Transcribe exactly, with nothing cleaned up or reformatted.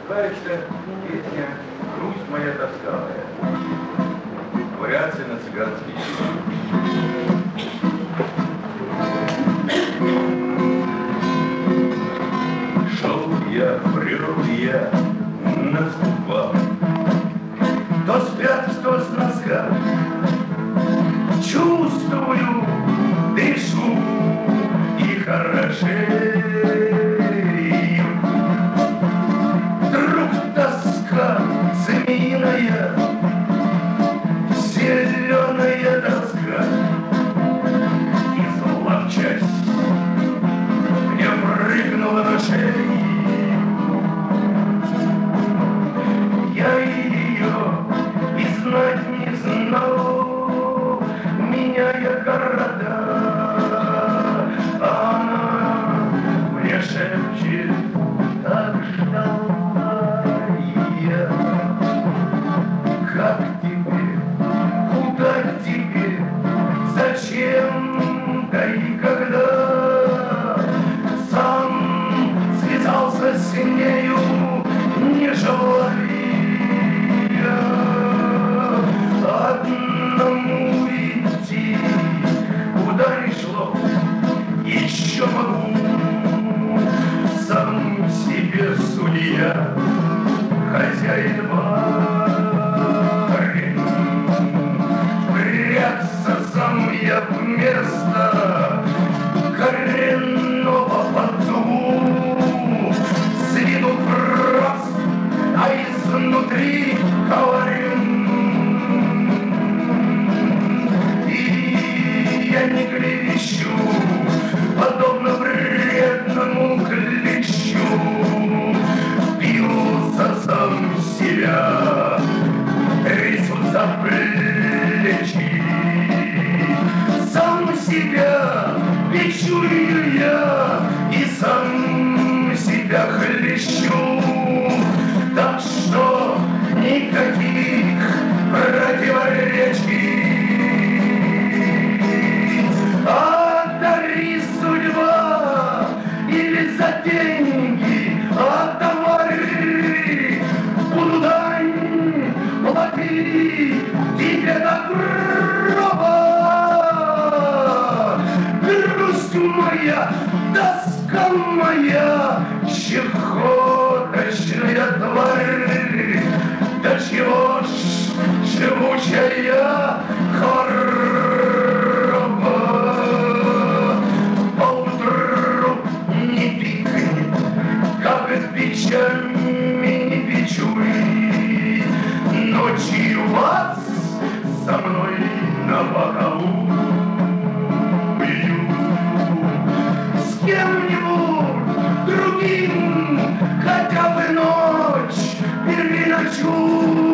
Называется песня «Грусть моя тоскавая». Вариация на цыганский язык. Шел я, брел я, наступал, то с пят, то с носка. Чувствую, дышу и хорошею. Вдруг тоска змеиная, зеленая тоска, и зла в часть мне прыгнула на шею. Я ее и знать не знал, меняя города, а она мне шепчет, так ждала я. Как тебе, куда тебе, зачем, да и когда? Сам связался с нею, не желая одному идти, куда ни шло, еще могу сам себе судья, хозяин барин. Прятся сам я в место коренного подву, с виду прост, а изнутри коварен. Я не клевещу, подобно вредному клещу, пью за сам себя, трясут за плечи. Сам себя бичую я и сам себя хлещу, так что никаких противоречий. Одари судьба или за деньги отовари, буду дань платить тебе до гроба. Грусть моя, тоска моя, чехоточная тварь, до чего ж живучая хвороба. Печами не печуй, ночью вас со мной на боковую. С кем-нибудь другим хотя бы ночь переночуй.